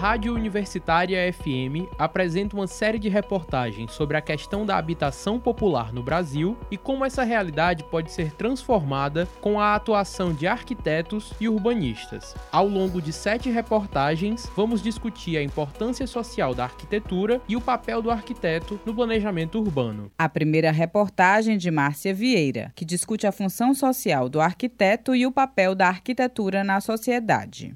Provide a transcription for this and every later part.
Rádio Universitária FM apresenta uma série de reportagens sobre a questão da habitação popular no Brasil e como essa realidade pode ser transformada com a atuação de arquitetos e urbanistas. Ao longo de 7 reportagens, vamos discutir a importância social da arquitetura e o papel do arquiteto no planejamento urbano. A primeira reportagem de Márcia Vieira, que discute a função social do arquiteto e o papel da arquitetura na sociedade.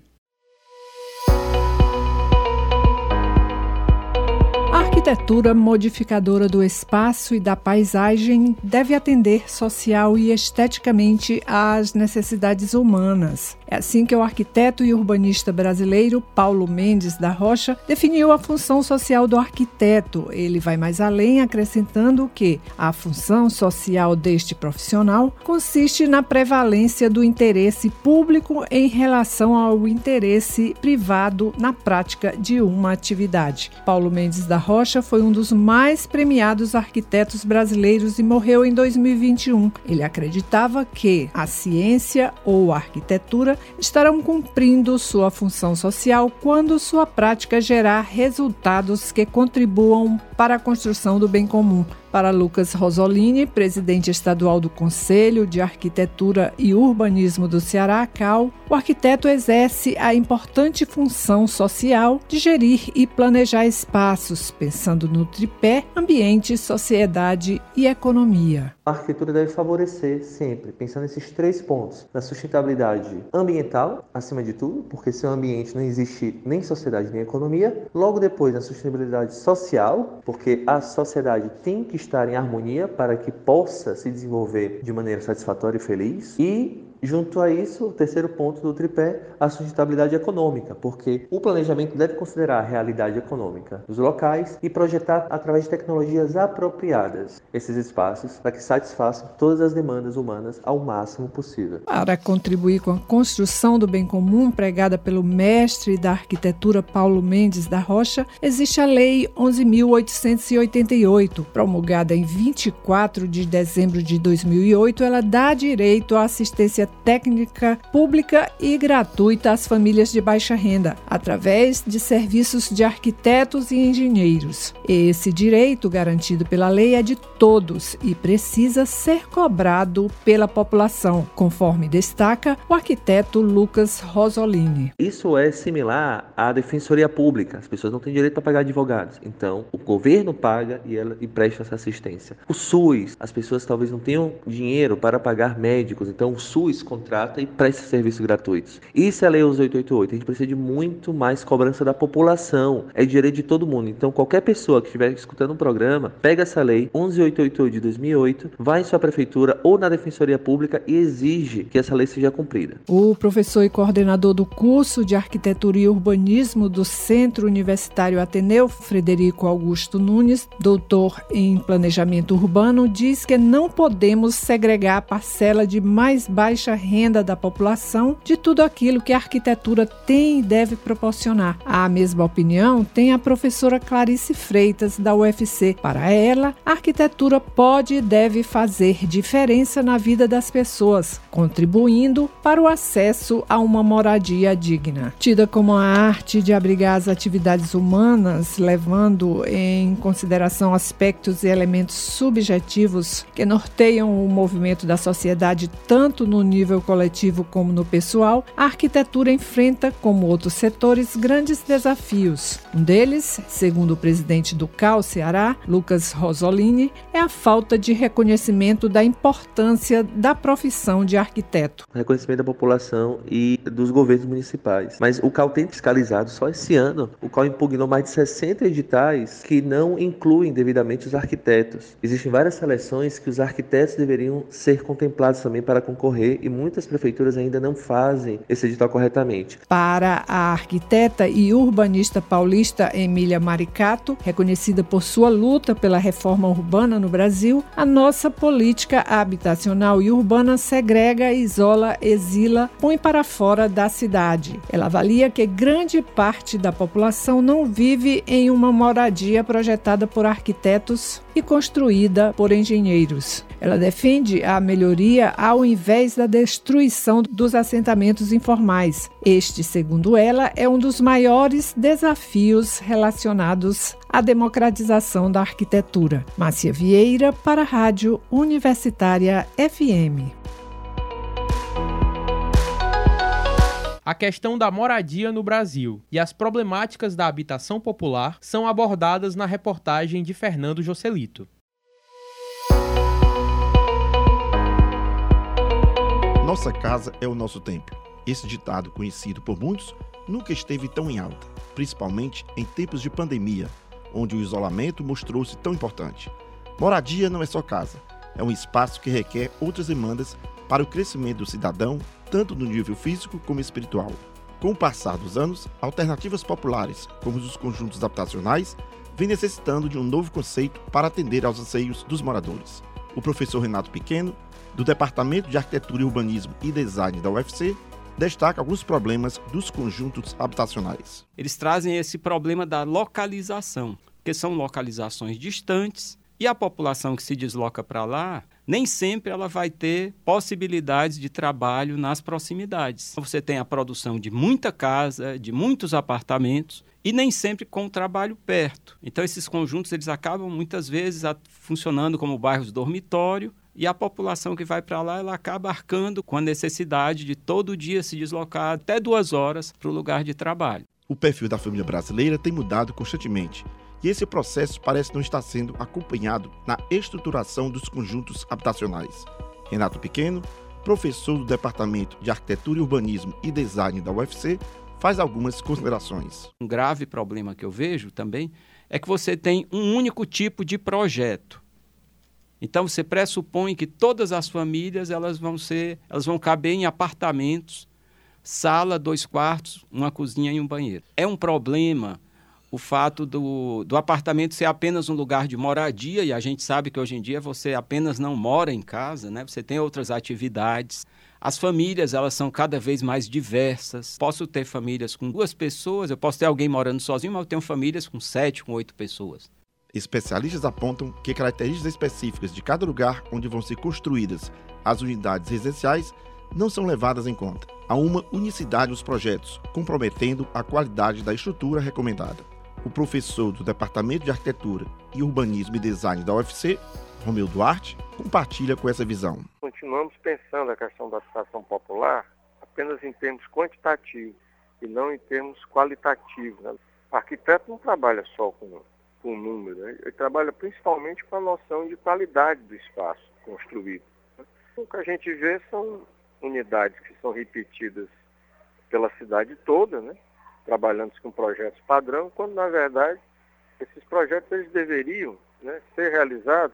A arquitetura modificadora do espaço e da paisagem deve atender social e esteticamente às necessidades humanas. É assim que o arquiteto e urbanista brasileiro Paulo Mendes da Rocha definiu a função social do arquiteto. Ele vai mais além, acrescentando que a função social deste profissional consiste na prevalência do interesse público em relação ao interesse privado na prática de uma atividade. Paulo Mendes da Rocha foi um dos mais premiados arquitetos brasileiros e morreu em 2021. Ele acreditava que a ciência ou a arquitetura estarão cumprindo sua função social quando sua prática gerar resultados que contribuam para a construção do bem comum. Para Lucas Rosolini, presidente estadual do Conselho de Arquitetura e Urbanismo do Ceará, CAU, o arquiteto exerce a importante função social de gerir e planejar espaços, pensando no tripé ambiente, sociedade e economia. A arquitetura deve favorecer sempre, pensando nesses 3 pontos, na sustentabilidade ambiental, acima de tudo, porque sem o ambiente não existe nem sociedade nem economia. Logo depois, na sustentabilidade social, porque a sociedade tem que estar em harmonia para que possa se desenvolver de maneira satisfatória e feliz. E, junto a isso, o terceiro ponto do tripé, a sustentabilidade econômica, porque o planejamento deve considerar a realidade econômica dos locais e projetar através de tecnologias apropriadas esses espaços para que satisfaçam todas as demandas humanas ao máximo possível. Para contribuir com a construção do bem comum pregada pelo mestre da arquitetura Paulo Mendes da Rocha, existe a Lei 11.888, promulgada em 24 de dezembro de 2008. Ela dá direito à assistência técnica pública e gratuita às famílias de baixa renda, através de serviços de arquitetos e engenheiros. Esse direito garantido pela lei é de todos e precisa ser cobrado pela população, conforme destaca o arquiteto Lucas Rosolini. Isso é similar à defensoria pública. As pessoas não têm direito a pagar advogados, então o governo paga e presta essa assistência. O SUS, as pessoas talvez não tenham dinheiro para pagar médicos, então o SUS contrata e presta serviços gratuitos. Isso é a Lei 11.888. A gente precisa de muito mais cobrança da população. É direito de todo mundo. Então, qualquer pessoa que estiver escutando um programa, pega essa Lei 11.888 de 2008, vai em sua prefeitura ou na Defensoria Pública e exige que essa lei seja cumprida. O professor e coordenador do curso de Arquitetura e Urbanismo do Centro Universitário Ateneu, Frederico Augusto Nunes, doutor em Planejamento Urbano, diz que não podemos segregar a parcela de mais baixa renda da população de tudo aquilo que a arquitetura tem e deve proporcionar. A mesma opinião tem a professora Clarice Freitas, da UFC. Para ela, a arquitetura pode e deve fazer diferença na vida das pessoas, contribuindo para o acesso a uma moradia digna. Tida como a arte de abrigar as atividades humanas, levando em consideração aspectos e elementos subjetivos que norteiam o movimento da sociedade tanto no nível coletivo como no pessoal, a arquitetura enfrenta, como outros setores, grandes desafios. Um deles, segundo o presidente do CAU Ceará, Lucas Rosolini, é a falta de reconhecimento da importância da profissão de arquiteto. Reconhecimento da população e dos governos municipais. Mas o CAU tem fiscalizado, só esse ano, o CAU impugnou mais de 60 editais que não incluem devidamente os arquitetos. Existem várias seleções que os arquitetos deveriam ser contemplados também para concorrer e muitas prefeituras ainda não fazem esse edital corretamente. Para a arquiteta e urbanista paulista Emília Maricato, reconhecida por sua luta pela reforma urbana no Brasil, a nossa política habitacional e urbana segrega, isola, exila, põe para fora da cidade. Ela avalia que grande parte da população não vive em uma moradia projetada por arquitetos e construída por engenheiros. Ela defende a melhoria ao invés da destruição dos assentamentos informais. Este, segundo ela, é um dos maiores desafios relacionados à democratização da arquitetura. Márcia Vieira, para a Rádio Universitária FM. A questão da moradia no Brasil e as problemáticas da habitação popular são abordadas na reportagem de Fernando Joselito. Nossa casa é o nosso templo. Esse ditado, conhecido por muitos, nunca esteve tão em alta, principalmente em tempos de pandemia, onde o isolamento mostrou-se tão importante. Moradia não é só casa, é um espaço que requer outras demandas para o crescimento do cidadão, tanto no nível físico como espiritual. Com o passar dos anos, alternativas populares, como os conjuntos habitacionais, vêm necessitando de um novo conceito para atender aos anseios dos moradores. O professor Renato Pequeno, do Departamento de Arquitetura, Urbanismo e Design da UFC, destaca alguns problemas dos conjuntos habitacionais. Eles trazem esse problema da localização, porque são localizações distantes e a população que se desloca para lá, nem sempre ela vai ter possibilidades de trabalho nas proximidades. Você tem a produção de muita casa, de muitos apartamentos e nem sempre com o trabalho perto. Então esses conjuntos eles acabam muitas vezes funcionando como bairros dormitório e a população que vai para lá ela acaba arcando com a necessidade de todo dia se deslocar até 2 horas para o lugar de trabalho. O perfil da família brasileira tem mudado constantemente. E esse processo parece não estar sendo acompanhado na estruturação dos conjuntos habitacionais. Renato Pequeno, professor do Departamento de Arquitetura, Urbanismo e Design da UFC, faz algumas considerações. Um grave problema que eu vejo também é que você tem um único tipo de projeto. Então você pressupõe que todas as famílias elas vão caber em apartamentos, sala, 2 quartos, uma cozinha e um banheiro. É um problema o fato do apartamento ser apenas um lugar de moradia, e a gente sabe que hoje em dia você apenas não mora em casa, né? Você tem outras atividades. As famílias, elas são cada vez mais diversas. Posso ter famílias com 2 pessoas, eu posso ter alguém morando sozinho, mas eu tenho famílias com 7, com 8 pessoas. Especialistas apontam que características específicas de cada lugar onde vão ser construídas as unidades residenciais não são levadas em conta. Há uma unicidade nos projetos, comprometendo a qualidade da estrutura recomendada. O professor do Departamento de Arquitetura e Urbanismo e Design da UFC, Romeu Duarte, compartilha com essa visão. Continuamos pensando a questão da habitação popular apenas em termos quantitativos e não em termos qualitativos, né? O arquiteto não trabalha só com número, né? Ele trabalha principalmente com a noção de qualidade do espaço construído. O que a gente vê são unidades que são repetidas pela cidade toda, né? Trabalhando com projetos padrão, quando na verdade esses projetos eles deveriam, né, ser realizados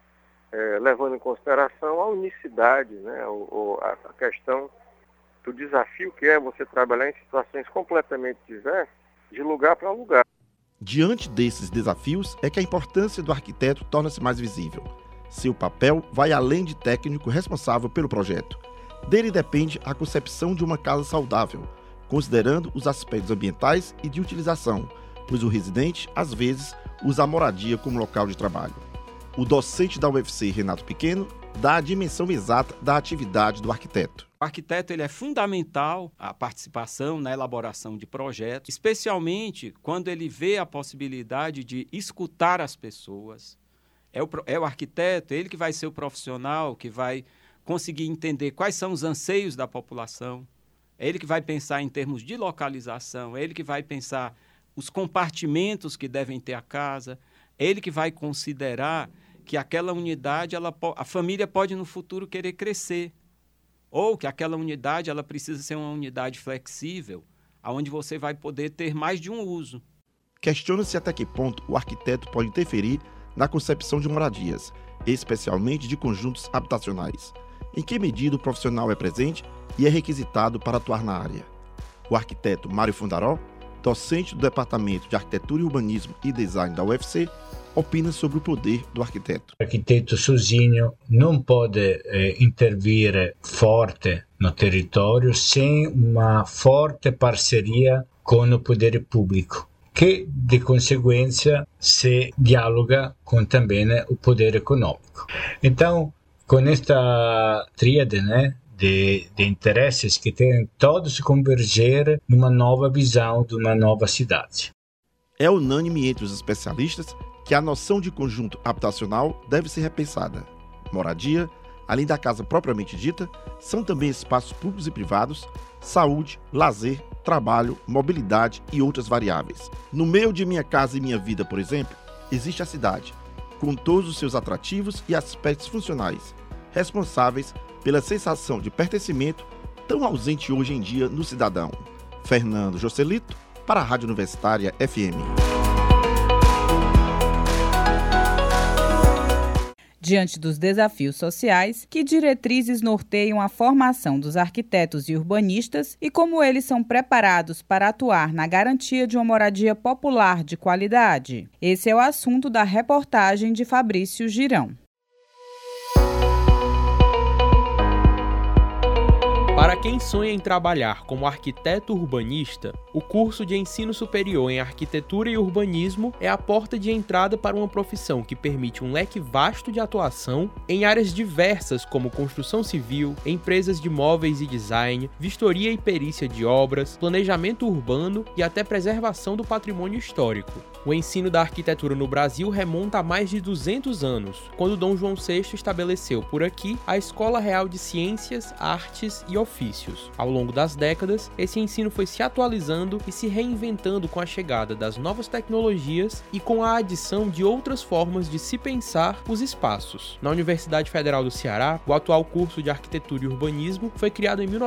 levando em consideração a unicidade, né, a questão do desafio que é você trabalhar em situações completamente diversas, de lugar para lugar. Diante desses desafios é que a importância do arquiteto torna-se mais visível. Seu papel vai além de técnico responsável pelo projeto. Dele depende a concepção de uma casa saudável, considerando os aspectos ambientais e de utilização, pois o residente, às vezes, usa a moradia como local de trabalho. O docente da UFC, Renato Pequeno, dá a dimensão exata da atividade do arquiteto. O arquiteto ele é fundamental a participação na elaboração de projetos, especialmente quando ele vê a possibilidade de escutar as pessoas. É o arquiteto, ele que vai ser o profissional que vai conseguir entender quais são os anseios da população. É ele que vai pensar em termos de localização, é ele que vai pensar os compartimentos que devem ter a casa, é ele que vai considerar que aquela unidade, a família pode no futuro querer crescer, ou que aquela unidade ela precisa ser uma unidade flexível, onde você vai poder ter mais de um uso. Questiona-se até que ponto o arquiteto pode interferir na concepção de moradias, especialmente de conjuntos habitacionais. Em que medida o profissional é presente e é requisitado para atuar na área. O arquiteto Mário Fundaró, docente do Departamento de Arquitetura, Urbanismo e Design da UFC, opina sobre o poder do arquiteto. O arquiteto sozinho não pode intervir forte no território sem uma forte parceria com o poder público, que, de consequência, se dialoga com também o poder econômico. Então, com esta tríade, de interesses que têm todos converger numa nova visão de uma nova cidade. É unânime entre os especialistas que a noção de conjunto habitacional deve ser repensada. Moradia, além da casa propriamente dita, são também espaços públicos e privados, saúde, lazer, trabalho, mobilidade e outras variáveis. No meio de Minha Casa e Minha Vida, por exemplo, existe a cidade, com todos os seus atrativos e aspectos funcionais, responsáveis pela sensação de pertencimento tão ausente hoje em dia no cidadão. Fernando Joselito, para a Rádio Universitária FM. Diante dos desafios sociais, que diretrizes norteiam a formação dos arquitetos e urbanistas e como eles são preparados para atuar na garantia de uma moradia popular de qualidade? Esse é o assunto da reportagem de Fabrício Girão. Para quem sonha em trabalhar como arquiteto urbanista, o curso de ensino superior em arquitetura e urbanismo é a porta de entrada para uma profissão que permite um leque vasto de atuação em áreas diversas como construção civil, empresas de móveis e design, vistoria e perícia de obras, planejamento urbano e até preservação do patrimônio histórico. O ensino da arquitetura no Brasil remonta a mais de 200 anos, quando Dom João VI estabeleceu por aqui a Escola Real de Ciências, Artes e Ofícios. Ao longo das décadas, esse ensino foi se atualizando e se reinventando com a chegada das novas tecnologias e com a adição de outras formas de se pensar os espaços. Na Universidade Federal do Ceará, o atual curso de Arquitetura e Urbanismo foi criado em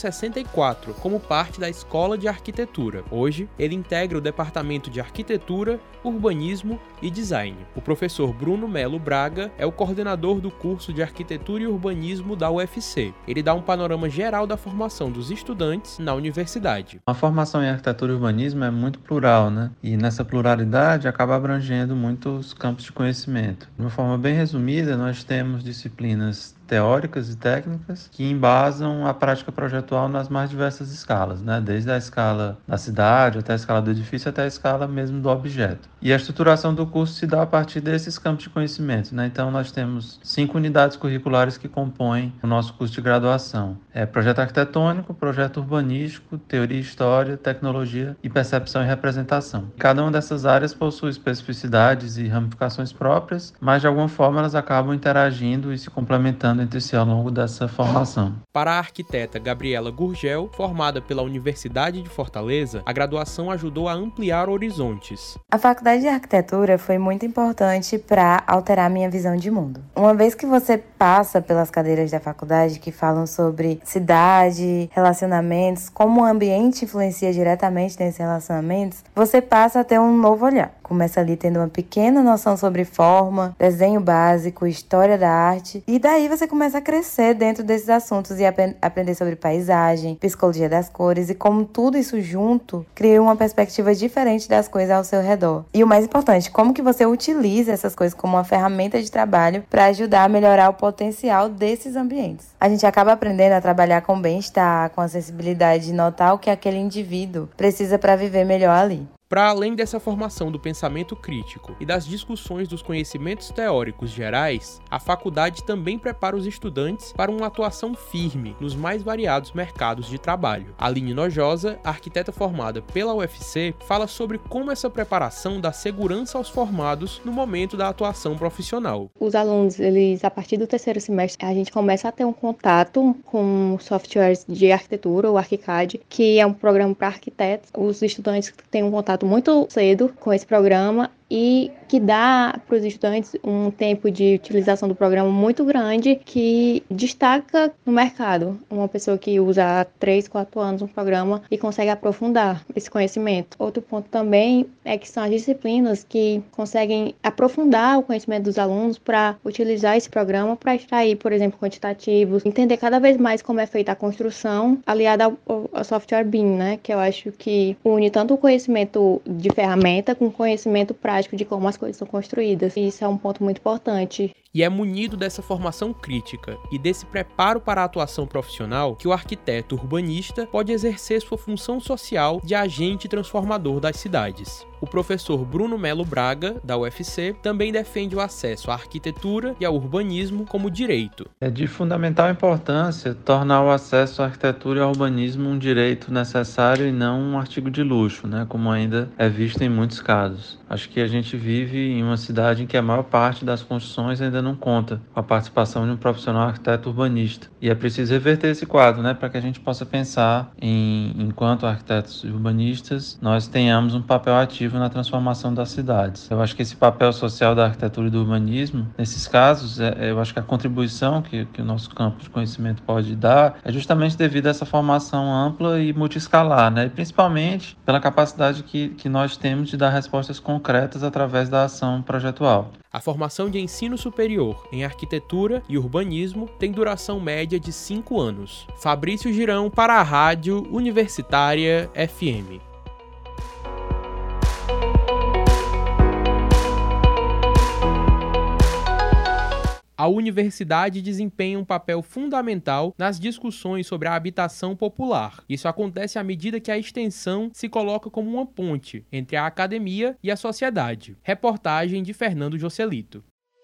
1964 como parte da Escola de Arquitetura. Hoje, ele integra o Departamento de Arquitetura, Urbanismo e Design. O professor Bruno Melo Braga é o coordenador do curso de Arquitetura e Urbanismo da UFC. Ele dá um panorama geral da formação dos estudantes na universidade. A formação em arquitetura e urbanismo é muito plural, né? E nessa pluralidade acaba abrangendo muitos campos de conhecimento. De uma forma bem resumida, nós temos disciplinas teóricas e técnicas que embasam a prática projetual nas mais diversas escalas, né? Desde a escala da cidade, até a escala do edifício, até a escala mesmo do objeto. E a estruturação do curso se dá a partir desses campos de conhecimento, né? Então, nós temos 5 unidades curriculares que compõem o nosso curso de graduação. Projeto arquitetônico, projeto urbanístico, teoria e história, tecnologia e percepção e representação. Cada uma dessas áreas possui especificidades e ramificações próprias, mas de alguma forma elas acabam interagindo e se complementando entre si ao longo dessa formação. Para a arquiteta Gabriela Gurgel, formada pela Universidade de Fortaleza, a graduação ajudou a ampliar horizontes. A faculdade de arquitetura foi muito importante para alterar minha visão de mundo. Uma vez que você passa pelas cadeiras da faculdade que falam sobre cidade, relacionamentos, como o ambiente influencia diretamente nesses relacionamentos, você passa a ter um novo olhar. Começa ali tendo uma pequena noção sobre forma, desenho básico, história da arte, e daí você começa a crescer dentro desses assuntos e aprender sobre paisagem, psicologia das cores e como tudo isso junto cria uma perspectiva diferente das coisas ao seu redor. E o mais importante, como que você utiliza essas coisas como uma ferramenta de trabalho para ajudar a melhorar o potencial desses ambientes. A gente acaba aprendendo a trabalhar com bem-estar, com a sensibilidade de notar o que aquele indivíduo precisa para viver melhor ali. Para além dessa formação do pensamento crítico e das discussões dos conhecimentos teóricos gerais, a faculdade também prepara os estudantes para uma atuação firme nos mais variados mercados de trabalho. Aline Nojosa, arquiteta formada pela UFC, fala sobre como essa preparação dá segurança aos formados no momento da atuação profissional. Os alunos, a partir do terceiro semestre, a gente começa a ter um contato com softwares de arquitetura, o ArchiCAD, que é um programa para arquitetos. Os estudantes têm um contato muito cedo com esse programa e que dá para os estudantes um tempo de utilização do programa muito grande que destaca no mercado. Uma pessoa que usa há 3, 4 anos um programa e consegue aprofundar esse conhecimento. Outro ponto também é que são as disciplinas que conseguem aprofundar o conhecimento dos alunos para utilizar esse programa para extrair, por exemplo, quantitativos, entender cada vez mais como é feita a construção aliada ao software BIM, né? Que eu acho que une tanto o conhecimento de ferramenta com o conhecimento prático de como as coisas são construídas. E isso é um ponto muito importante. E é munido dessa formação crítica e desse preparo para a atuação profissional que o arquiteto urbanista pode exercer sua função social de agente transformador das cidades. O professor Bruno Melo Braga, da UFC, também defende o acesso à arquitetura e ao urbanismo como direito. É de fundamental importância tornar o acesso à arquitetura e ao urbanismo um direito necessário e não um artigo de luxo, como ainda é visto em muitos casos. Acho que a gente vive em uma cidade em que a maior parte das construções ainda não conta com a participação de um profissional arquiteto urbanista. E é preciso reverter esse quadro, para que a gente possa pensar enquanto arquitetos urbanistas, nós tenhamos um papel ativo na transformação das cidades. Eu acho que esse papel social da arquitetura e do urbanismo, nesses casos, eu acho que a contribuição que o nosso campo de conhecimento pode dar é justamente devido a essa formação ampla e multiescalar, e principalmente pela capacidade que nós temos de dar respostas concretas através da ação projetual. A formação de ensino superior em arquitetura e urbanismo tem duração média de 5 anos. Fabrício Girão para a Rádio Universitária FM. A universidade desempenha um papel fundamental nas discussões sobre a habitação popular. Isso acontece à medida que a extensão se coloca como uma ponte entre a academia e a sociedade. Reportagem de Fernando Joselito.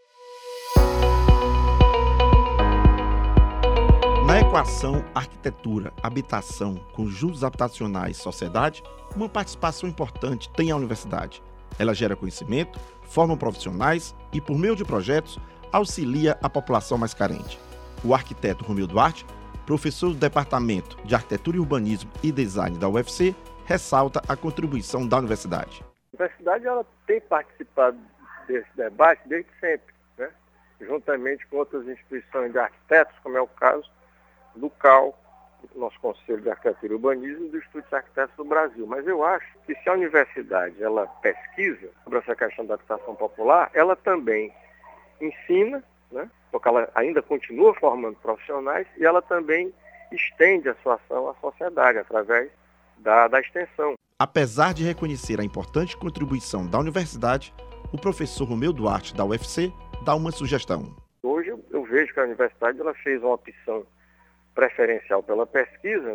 Na equação arquitetura, habitação, conjuntos habitacionais, sociedade, uma participação importante tem a universidade. Ela gera conhecimento, forma profissionais e, por meio de projetos, auxilia a população mais carente. O arquiteto Romeu Duarte, professor do Departamento de Arquitetura e Urbanismo e Design da UFC, ressalta a contribuição da universidade. A universidade ela tem participado desse debate desde sempre, juntamente com outras instituições de arquitetos, como é o caso do CAL, nosso Conselho de Arquitetura e Urbanismo, e do Instituto de Arquitetos do Brasil. Mas eu acho que se a universidade ela pesquisa sobre essa questão da habitação popular, ela também ensina, porque ela ainda continua formando profissionais, e ela também estende a sua ação à sociedade através da extensão. Apesar de reconhecer a importante contribuição da universidade, o professor Romeu Duarte, da UFC, dá uma sugestão. Hoje eu vejo que a universidade ela fez uma opção preferencial pela pesquisa,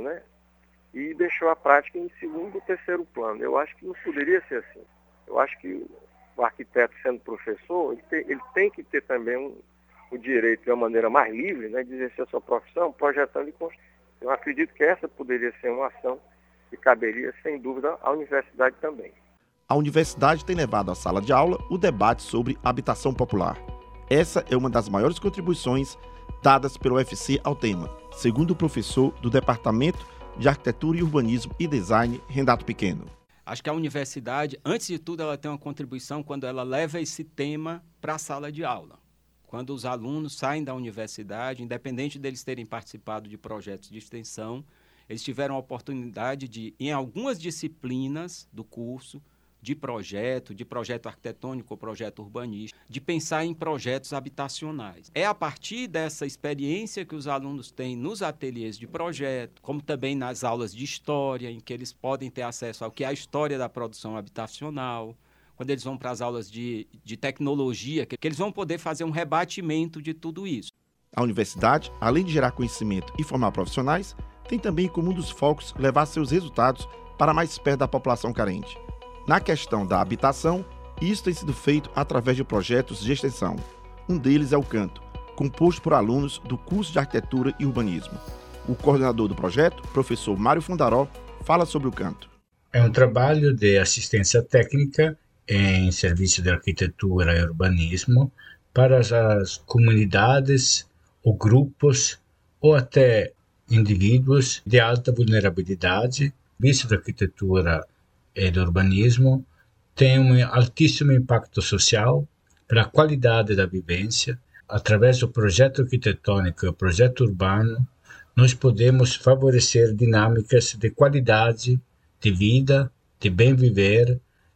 e deixou a prática em segundo ou terceiro plano. Eu acho que não poderia ser assim. Eu acho que o arquiteto, sendo professor, ele tem que ter também o direito, de uma maneira mais livre, de exercer a sua profissão, projetando e construindo. Eu acredito que essa poderia ser uma ação que caberia, sem dúvida, à universidade também. A universidade tem levado à sala de aula o debate sobre habitação popular. Essa é uma das maiores contribuições dadas pelo UFC ao tema, segundo o professor do Departamento de Arquitetura e Urbanismo e Design, Renato Pequeno. Acho que a universidade, antes de tudo, ela tem uma contribuição quando ela leva esse tema para a sala de aula. Quando os alunos saem da universidade, independente deles terem participado de projetos de extensão, eles tiveram a oportunidade de, em algumas disciplinas do curso, de projeto arquitetônico ou projeto urbanístico, de pensar em projetos habitacionais. É a partir dessa experiência que os alunos têm nos ateliês de projeto, como também nas aulas de história, em que eles podem ter acesso ao que é a história da produção habitacional, quando eles vão para as aulas de tecnologia, que eles vão poder fazer um rebatimento de tudo isso. A universidade, além de gerar conhecimento e formar profissionais, tem também como um dos focos levar seus resultados para mais perto da população carente. Na questão da habitação, isso tem sido feito através de projetos de extensão. Um deles é o Canto, composto por alunos do curso de Arquitetura e Urbanismo. O coordenador do projeto, professor Mário Fundaró, fala sobre o Canto. É um trabalho de assistência técnica em serviço de arquitetura e urbanismo para as comunidades ou grupos ou até indivíduos de alta vulnerabilidade. O serviço de arquitetura e do urbanismo tem um altíssimo impacto social para a qualidade da vivência. Através do projeto arquitetônico e do projeto urbano, nós podemos favorecer dinâmicas de qualidade de vida, de bem viver,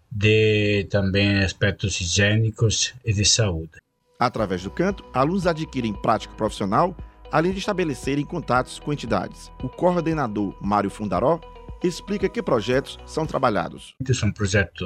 de também aspectos higiênicos e de saúde. Através do Canto, alunos adquirem prática profissional, além de estabelecerem contatos com entidades. O coordenador Mário Fundaró explica que projetos são trabalhados. São projetos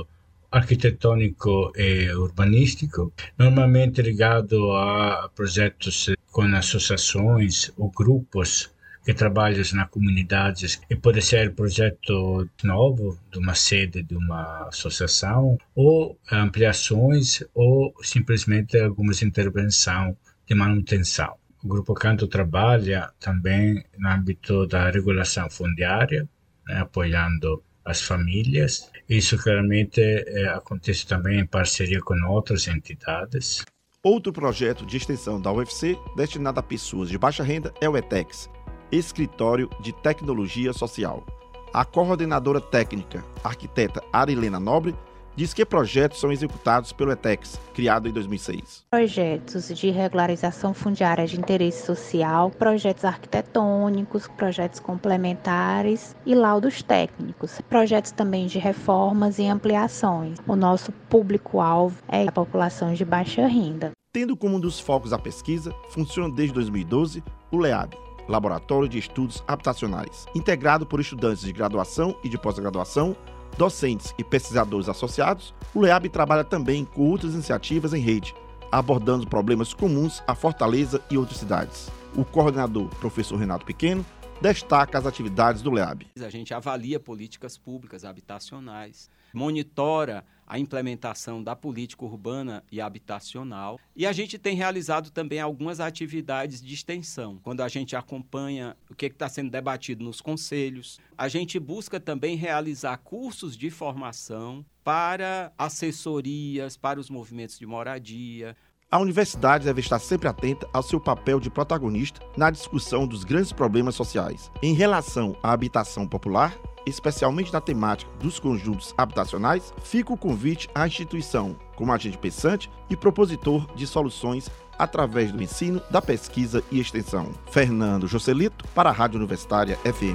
arquitetônico e urbanístico, normalmente ligado a projetos com associações ou grupos que trabalham nas comunidades, e pode ser projeto novo de uma sede de uma associação, ou ampliações, ou simplesmente algumas intervenções de manutenção. O Grupo Canto trabalha também no âmbito da regulação fundiária, apoiando as famílias. Isso claramente acontece também em parceria com outras entidades. Outro projeto de extensão da UFC destinado a pessoas de baixa renda é o ETEX, Escritório de Tecnologia Social. A coordenadora técnica, arquiteta Arilena Nobre, diz que projetos são executados pelo ETEX, criado em 2006. Projetos de regularização fundiária de interesse social, projetos arquitetônicos, projetos complementares e laudos técnicos. Projetos também de reformas e ampliações. O nosso público-alvo é a população de baixa renda. Tendo como um dos focos a pesquisa, funciona desde 2012 o LEAB, Laboratório de Estudos Habitacionais, integrado por estudantes de graduação e de pós-graduação, docentes e pesquisadores associados. O LEAB trabalha também com outras iniciativas em rede, abordando problemas comuns a Fortaleza e outras cidades. O coordenador, professor Renato Pequeno, destaca as atividades do LEAB. A gente avalia políticas públicas habitacionais, monitora a implementação da política urbana e habitacional, e a gente tem realizado também algumas atividades de extensão, quando a gente acompanha o que está sendo debatido nos conselhos. A gente busca também realizar cursos de formação para assessorias, para os movimentos de moradia. A universidade deve estar sempre atenta ao seu papel de protagonista na discussão dos grandes problemas sociais. Em relação à habitação popular, especialmente na temática dos conjuntos habitacionais, fica o convite à instituição como agente pensante e propositor de soluções através do ensino, da pesquisa e extensão. Fernando Joselito, para a Rádio Universitária FM.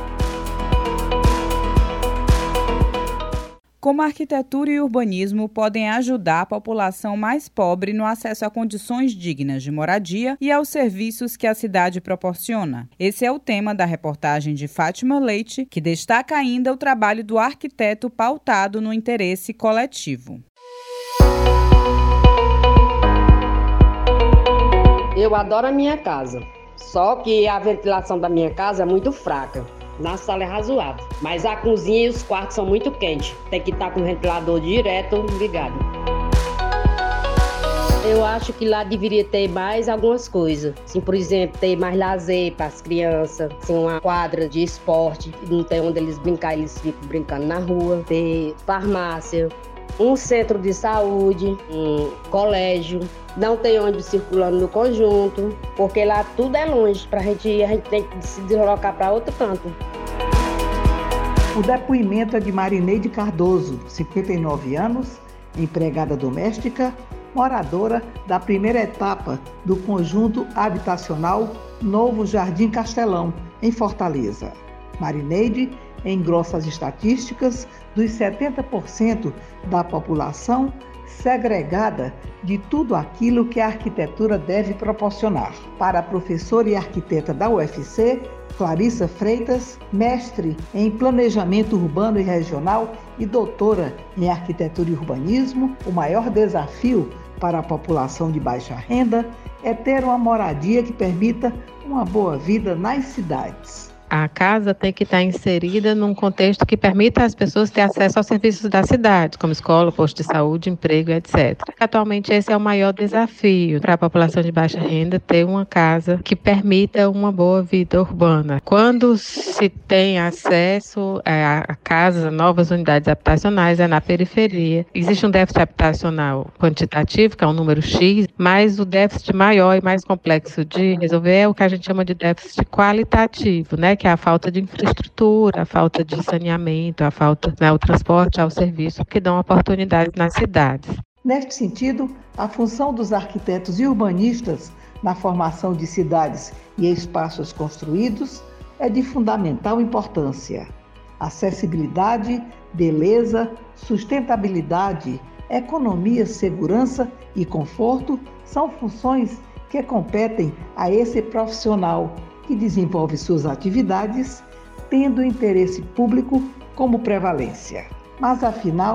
Como a arquitetura e o urbanismo podem ajudar a população mais pobre no acesso a condições dignas de moradia e aos serviços que a cidade proporciona. Esse é o tema da reportagem de Fátima Leite, que destaca ainda o trabalho do arquiteto pautado no interesse coletivo. Eu adoro a minha casa, só que a ventilação da minha casa é muito fraca. Na sala é razoável, mas a cozinha e os quartos são muito quentes. Tem que estar com o ventilador direto ligado. Eu acho que lá deveria ter mais algumas coisas. Assim, por exemplo, ter mais lazer para as crianças, assim, uma quadra de esporte, não tem onde eles brincar, eles ficam brincando na rua. Ter farmácia, um centro de saúde, um colégio. Não tem ônibus circulando no conjunto, porque lá tudo é longe. Para a gente ir, a gente tem que se deslocar para outro canto. O depoimento é de Marineide Cardoso, 59 anos, empregada doméstica, moradora da primeira etapa do conjunto habitacional Novo Jardim Castelão, em Fortaleza. Marineide engrossa as estatísticas dos 70% da população segregada de tudo aquilo que a arquitetura deve proporcionar. Para a professora e arquiteta da UFC, Clarissa Freitas, mestre em Planejamento Urbano e Regional e doutora em Arquitetura e Urbanismo, o maior desafio para a população de baixa renda é ter uma moradia que permita uma boa vida nas cidades. A casa tem que estar inserida num contexto que permita às pessoas ter acesso aos serviços da cidade, como escola, posto de saúde, emprego, etc. Atualmente, esse é o maior desafio para a população de baixa renda, ter uma casa que permita uma boa vida urbana. Quando se tem acesso a casas, a novas unidades habitacionais, é na periferia. Existe um déficit habitacional quantitativo, que é um número X, mas o déficit maior e mais complexo de resolver é o que a gente chama de déficit qualitativo, né? Que é a falta de infraestrutura, a falta de saneamento, a falta, o transporte ao serviço, que dão oportunidades nas cidades. Neste sentido, a função dos arquitetos e urbanistas na formação de cidades e espaços construídos é de fundamental importância. Acessibilidade, beleza, sustentabilidade, economia, segurança e conforto são funções que competem a esse profissional que desenvolve suas atividades tendo o interesse público como prevalência. Mas, afinal,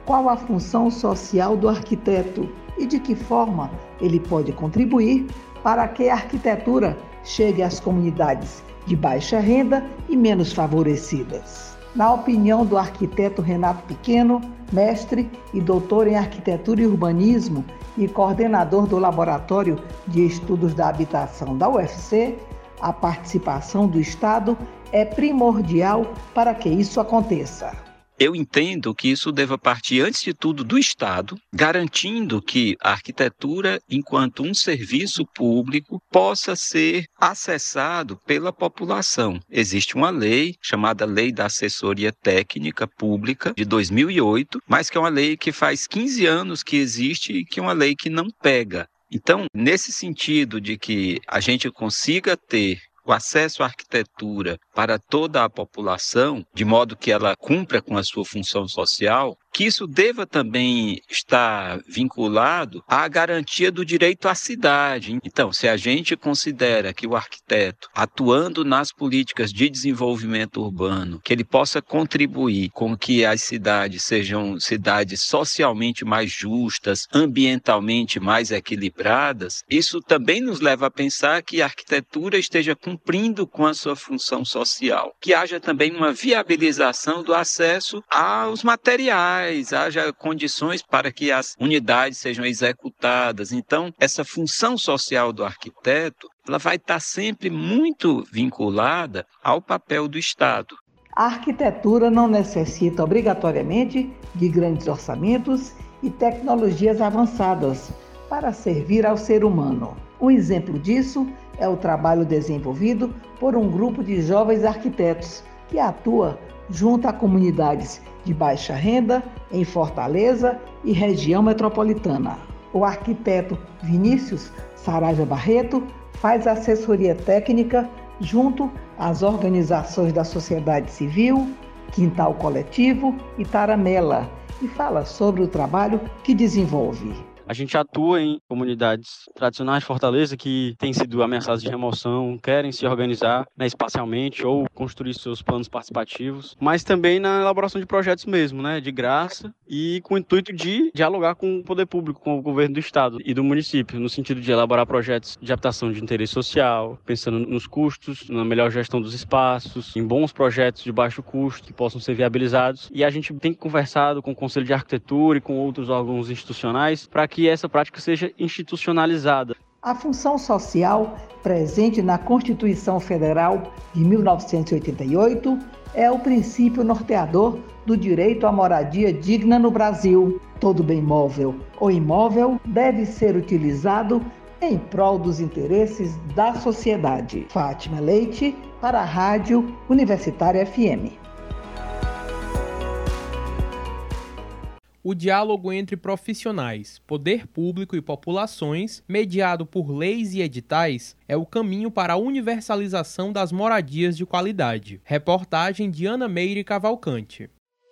Qual a função social do arquiteto e de que forma ele pode contribuir para que a arquitetura chegue às comunidades de baixa renda e menos favorecidas? Na opinião do arquiteto Renato Pequeno, mestre e doutor em arquitetura e urbanismo e coordenador do Laboratório de Estudos da Habitação da UFC, a participação do Estado é primordial para que isso aconteça. Eu entendo que isso deva partir, antes de tudo, do Estado, garantindo que a arquitetura, enquanto um serviço público, possa ser acessado pela população. Existe uma lei, chamada Lei da Assessoria Técnica Pública, de 2008, mas que é uma lei que faz 15 anos que existe e que é uma lei que não pega. Então, nesse sentido de que a gente consiga ter o acesso à arquitetura para toda a população, de modo que ela cumpra com a sua função social, que isso deva também estar vinculado à garantia do direito à cidade. Então, se a gente considera que o arquiteto, atuando nas políticas de desenvolvimento urbano, que ele possa contribuir com que as cidades sejam cidades socialmente mais justas, ambientalmente mais equilibradas, isso também nos leva a pensar que a arquitetura esteja cumprindo com a sua função social, que haja também uma viabilização do acesso aos materiais, haja condições para que as unidades sejam executadas. Então, essa função social do arquiteto, ela vai estar sempre muito vinculada ao papel do Estado. A arquitetura não necessita obrigatoriamente de grandes orçamentos e tecnologias avançadas para servir ao ser humano. Um exemplo disso é o trabalho desenvolvido por um grupo de jovens arquitetos que atua junto a comunidades de baixa renda em Fortaleza e região metropolitana. O arquiteto Vinícius Saraiva Barreto faz assessoria técnica junto às organizações da sociedade civil, Quintal Coletivo e Taramela e fala sobre o trabalho que desenvolve. A gente atua em comunidades tradicionais de Fortaleza que têm sido ameaçadas de remoção, querem se organizar, espacialmente ou construir seus planos participativos, mas também na elaboração de projetos mesmo, de graça e com o intuito de dialogar com o poder público, com o governo do estado e do município, no sentido de elaborar projetos de habitação de interesse social, pensando nos custos, na melhor gestão dos espaços, em bons projetos de baixo custo que possam ser viabilizados. E a gente tem conversado com o Conselho de Arquitetura e com outros órgãos institucionais para que essa prática seja institucionalizada. A função social, presente na Constituição Federal de 1988, é o princípio norteador do direito à moradia digna no Brasil. Todo bem móvel ou imóvel deve ser utilizado em prol dos interesses da sociedade. Fátima Leite, para a Rádio Universitária FM. O diálogo entre profissionais, poder público e populações, mediado por leis e editais, é o caminho para a universalização das moradias de qualidade. Reportagem de Ana Meire Cavalcante.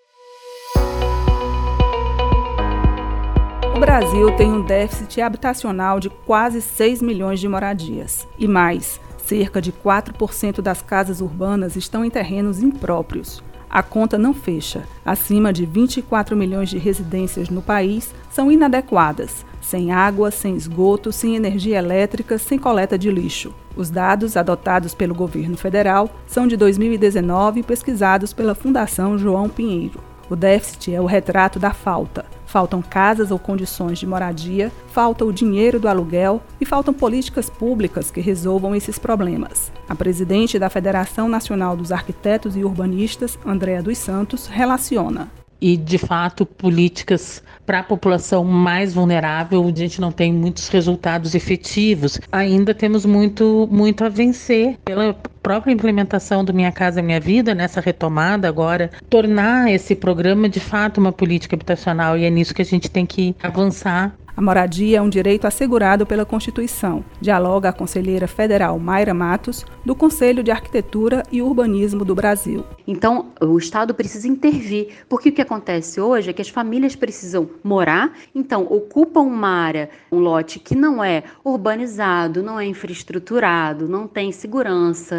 O Brasil tem um déficit habitacional de quase 6 milhões de moradias. E mais, cerca de 4% das casas urbanas estão em terrenos impróprios. A conta não fecha. Acima de 24 milhões de residências no país são inadequadas, sem água, sem esgoto, sem energia elétrica, sem coleta de lixo. Os dados adotados pelo governo federal são de 2019 e pesquisados pela Fundação João Pinheiro. O déficit é o retrato da falta. Faltam casas ou condições de moradia, falta o dinheiro do aluguel e faltam políticas públicas que resolvam esses problemas. A presidente da Federação Nacional dos Arquitetos e Urbanistas, Andréa dos Santos, relaciona. E, de fato, políticas para a população mais vulnerável, a gente não tem muitos resultados efetivos. Ainda temos muito a vencer pela própria implementação do Minha Casa Minha Vida, nessa retomada agora, tornar esse programa, de fato, uma política habitacional, e é nisso que a gente tem que avançar. A moradia é um direito assegurado pela Constituição, dialoga a conselheira federal Mayra Matos, do Conselho de Arquitetura e Urbanismo do Brasil. Então, o Estado precisa intervir, porque o que acontece hoje é que as famílias precisam morar, então ocupam uma área, um lote que não é urbanizado, não é infraestruturado, não tem segurança,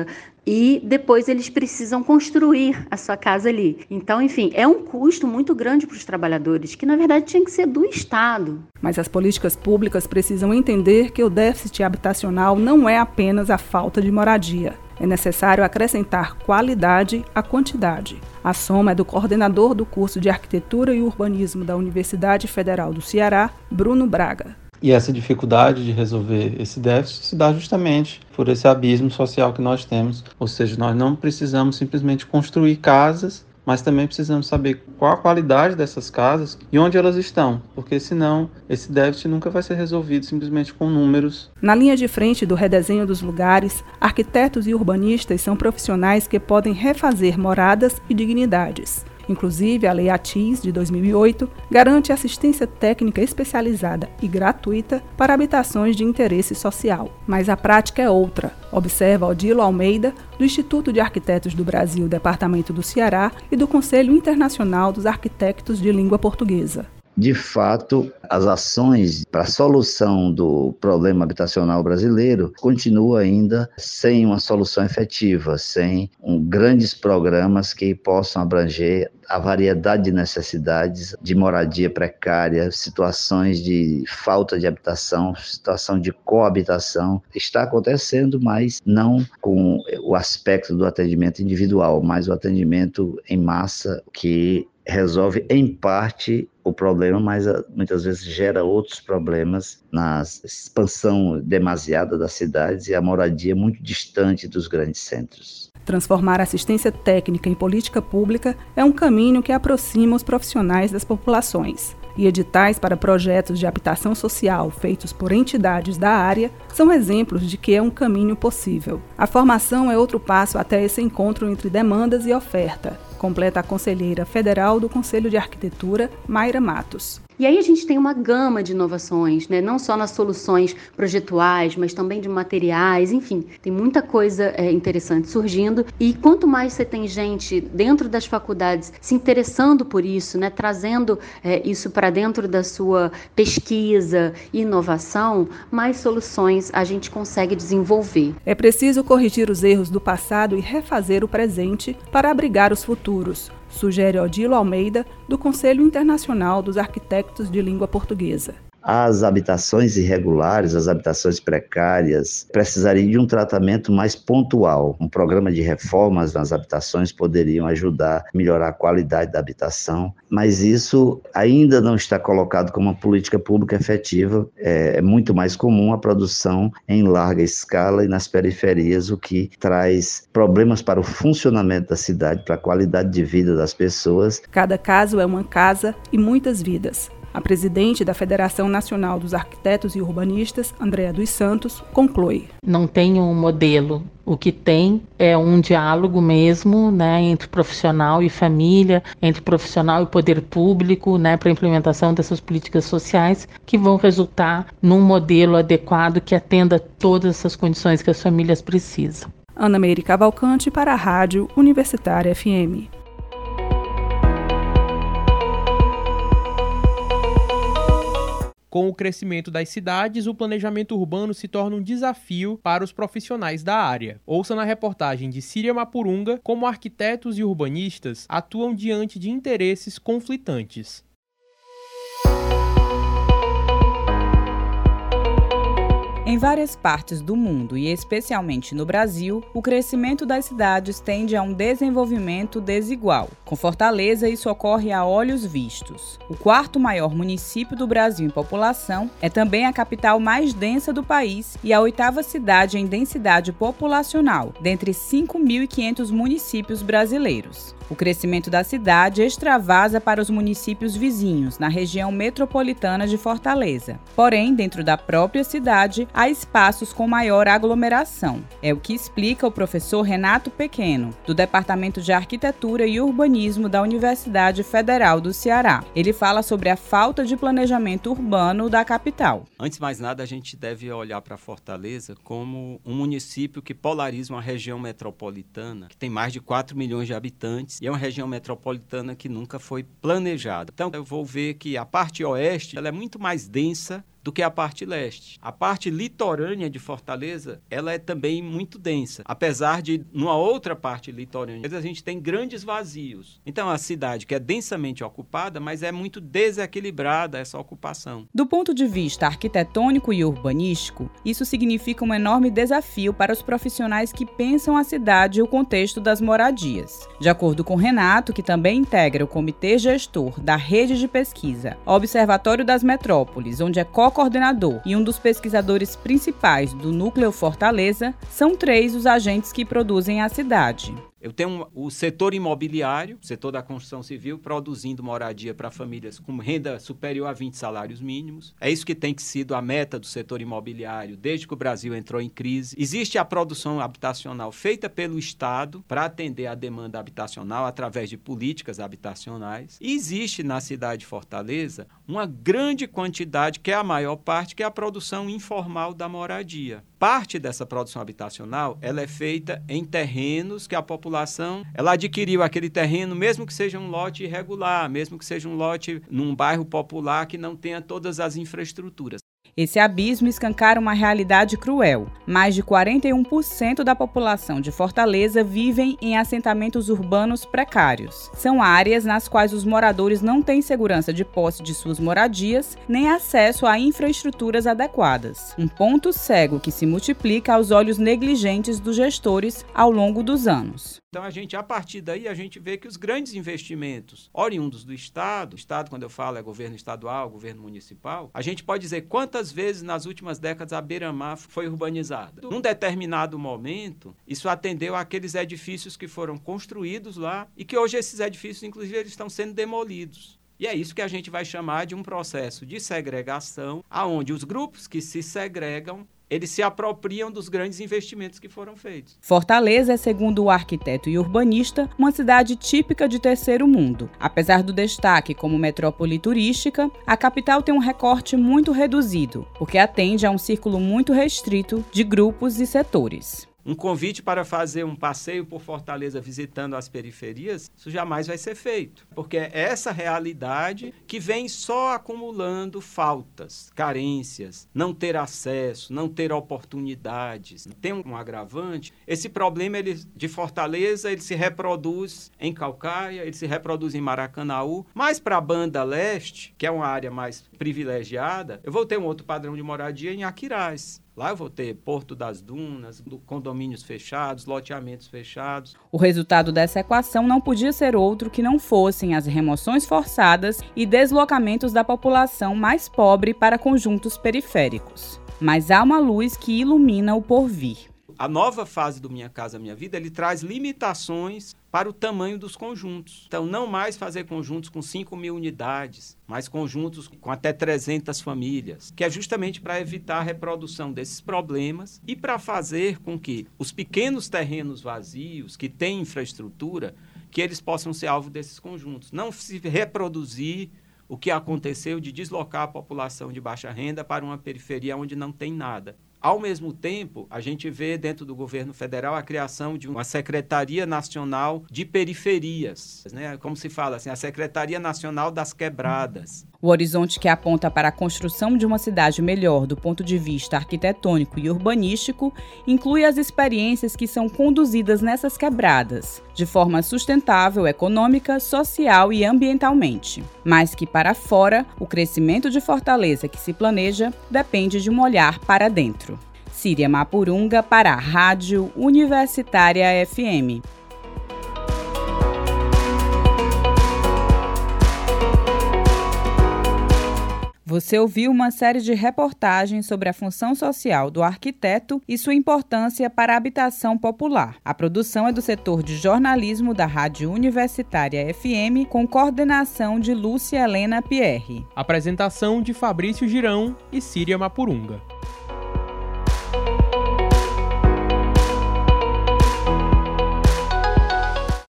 e depois eles precisam construir a sua casa ali. Então, enfim, é um custo muito grande para os trabalhadores, que na verdade tinha que ser do Estado. Mas as políticas públicas precisam entender que o déficit habitacional não é apenas a falta de moradia. É necessário acrescentar qualidade à quantidade. A soma é do coordenador do curso de Arquitetura e Urbanismo da Universidade Federal do Ceará, Bruno Braga. E essa dificuldade de resolver esse déficit se dá justamente por esse abismo social que nós temos. Ou seja, nós não precisamos simplesmente construir casas, mas também precisamos saber qual a qualidade dessas casas e onde elas estão, porque senão esse déficit nunca vai ser resolvido simplesmente com números. Na linha de frente do redesenho dos lugares, arquitetos e urbanistas são profissionais que podem refazer moradas e dignidades. Inclusive, a Lei ATIS, de 2008, garante assistência técnica especializada e gratuita para habitações de interesse social. Mas a prática é outra, observa Odilo Almeida, do Instituto de Arquitetos do Brasil, Departamento do Ceará, e do Conselho Internacional dos Arquitetos de Língua Portuguesa. De fato, as ações para a solução do problema habitacional brasileiro continuam ainda sem uma solução efetiva, sem grandes programas que possam abranger a variedade de necessidades de moradia precária, situações de falta de habitação, situação de coabitação. Está acontecendo, mas não com o aspecto do atendimento individual, mas o atendimento em massa que resolve em parte o problema, mas muitas vezes gera outros problemas na expansão demasiada das cidades e a moradia muito distante dos grandes centros. Transformar a assistência técnica em política pública é um caminho que aproxima os profissionais das populações. E editais para projetos de habitação social feitos por entidades da área são exemplos de que é um caminho possível. A formação é outro passo até esse encontro entre demandas e oferta, completa a conselheira federal do Conselho de Arquitetura, Mayra Matos. E aí a gente tem uma gama de inovações, né? Não só nas soluções projetuais, mas também de materiais, enfim, tem muita coisa interessante surgindo. E quanto mais você tem gente dentro das faculdades se interessando por isso, né? Trazendo isso para dentro da sua pesquisa e inovação, mais soluções a gente consegue desenvolver. É preciso corrigir os erros do passado e refazer o presente para abrigar os futuros, sugere Odilo Almeida, do Conselho Internacional dos Arquitetos de Língua Portuguesa. As habitações irregulares, as habitações precárias, precisariam de um tratamento mais pontual. Um programa de reformas nas habitações poderiam ajudar a melhorar a qualidade da habitação, mas isso ainda não está colocado como uma política pública efetiva. É muito mais comum a produção em larga escala e nas periferias, o que traz problemas para o funcionamento da cidade, para a qualidade de vida das pessoas. Cada caso é uma casa e muitas vidas. A presidente da Federação Nacional dos Arquitetos e Urbanistas, Andréa dos Santos, conclui. Não tem um modelo. O que tem é um diálogo mesmo, né, entre profissional e família, entre profissional e poder público, né, para a implementação dessas políticas sociais que vão resultar num modelo adequado que atenda todas essas condições que as famílias precisam. Ana Meire Cavalcante para a Rádio Universitária FM. Com o crescimento das cidades, o planejamento urbano se torna um desafio para os profissionais da área. Ouça na reportagem de Síria Mapurunga como arquitetos e urbanistas atuam diante de interesses conflitantes. Em várias partes do mundo, e especialmente no Brasil, o crescimento das cidades tende a um desenvolvimento desigual. Com Fortaleza, isso ocorre a olhos vistos. O quarto maior município do Brasil em população é também a capital mais densa do país e a oitava cidade em densidade populacional, dentre 5.500 municípios brasileiros. O crescimento da cidade extravasa para os municípios vizinhos, na região metropolitana de Fortaleza. Porém, dentro da própria cidade, há espaços com maior aglomeração. É o que explica o professor Renato Pequeno, do Departamento de Arquitetura e Urbanismo da Universidade Federal do Ceará. Ele fala sobre a falta de planejamento urbano da capital. Antes de mais nada, a gente deve olhar para Fortaleza como um município que polariza uma região metropolitana, que tem mais de 4 milhões de habitantes, e é uma região metropolitana que nunca foi planejada. Então, eu vou ver que a parte oeste ela é muito mais densa do que a parte leste. A parte litorânea de Fortaleza, ela é também muito densa, apesar de, numa outra parte litorânea, a gente tem grandes vazios. Então, a cidade que é densamente ocupada, mas é muito desequilibrada essa ocupação. Do ponto de vista arquitetônico e urbanístico, isso significa um enorme desafio para os profissionais que pensam a cidade e o contexto das moradias. De acordo com Renato, que também integra o comitê gestor da rede de pesquisa Observatório das Metrópoles, onde é co-coordenador e um dos pesquisadores principais do Núcleo Fortaleza, são 3 os agentes que produzem a cidade. Eu tenho o setor imobiliário, o setor da construção civil, produzindo moradia para famílias com renda superior a 20 salários mínimos. É isso que tem sido a meta do setor imobiliário desde que o Brasil entrou em crise. Existe a produção habitacional feita pelo Estado para atender a demanda habitacional através de políticas habitacionais. E existe na cidade de Fortaleza uma grande quantidade, que é a maior parte, que é a produção informal da moradia. Parte dessa produção habitacional ela é feita em terrenos que a população ela adquiriu aquele terreno, mesmo que seja um lote irregular, mesmo que seja um lote num bairro popular que não tenha todas as infraestruturas. Esse abismo escancara uma realidade cruel. Mais de 41% da população de Fortaleza vivem em assentamentos urbanos precários. São áreas nas quais os moradores não têm segurança de posse de suas moradias, nem acesso a infraestruturas adequadas. Um ponto cego que se multiplica aos olhos negligentes dos gestores ao longo dos anos. Então, a partir daí, a gente vê que os grandes investimentos oriundos do Estado, quando eu falo é governo estadual, governo municipal, a gente pode dizer quantas vezes nas últimas décadas a beira-mar foi urbanizada. Num determinado momento, isso atendeu àqueles edifícios que foram construídos lá e que hoje esses edifícios, inclusive, eles estão sendo demolidos. E é isso que a gente vai chamar de um processo de segregação, onde os grupos que se segregam eles se apropriam dos grandes investimentos que foram feitos. Fortaleza é, segundo o arquiteto e urbanista, uma cidade típica de terceiro mundo. Apesar do destaque como metrópole turística, a capital tem um recorte muito reduzido, porque atende a um círculo muito restrito de grupos e setores. Um convite para fazer um passeio por Fortaleza visitando as periferias, isso jamais vai ser feito, porque é essa realidade que vem só acumulando faltas, carências, não ter acesso, não ter oportunidades. Tem um agravante, esse problema de Fortaleza ele se reproduz em Caucaia, ele se reproduz em Maracanaú, mas para a Banda Leste, que é uma área mais privilegiada, eu vou ter um outro padrão de moradia em Aquiraz. Lá eu vou ter Porto das Dunas, condomínios fechados, loteamentos fechados. O resultado dessa equação não podia ser outro que não fossem as remoções forçadas e deslocamentos da população mais pobre para conjuntos periféricos. Mas há uma luz que ilumina o porvir. A nova fase do Minha Casa Minha Vida, ele traz limitações para o tamanho dos conjuntos. Então, não mais fazer conjuntos com 5.000 unidades, mas conjuntos com até 300 famílias, que é justamente para evitar a reprodução desses problemas e para fazer com que os pequenos terrenos vazios, que têm infraestrutura, que eles possam ser alvo desses conjuntos. Não se reproduzir o que aconteceu de deslocar a população de baixa renda para uma periferia onde não tem nada. Ao mesmo tempo, a gente vê dentro do governo federal a criação de uma Secretaria Nacional de Periferias, né? Como se fala assim, a Secretaria Nacional das Quebradas. O horizonte que aponta para a construção de uma cidade melhor do ponto de vista arquitetônico e urbanístico inclui as experiências que são conduzidas nessas quebradas, de forma sustentável, econômica, social e ambientalmente. Mas que para fora, o crescimento de Fortaleza que se planeja depende de um olhar para dentro. Síria Mapurunga para a Rádio Universitária FM. Você ouviu uma série de reportagens sobre a função social do arquiteto e sua importância para a habitação popular. A produção é do setor de jornalismo da Rádio Universitária FM, com coordenação de Lúcia Helena Pierre. Apresentação de Fabrício Girão e Síria Mapurunga.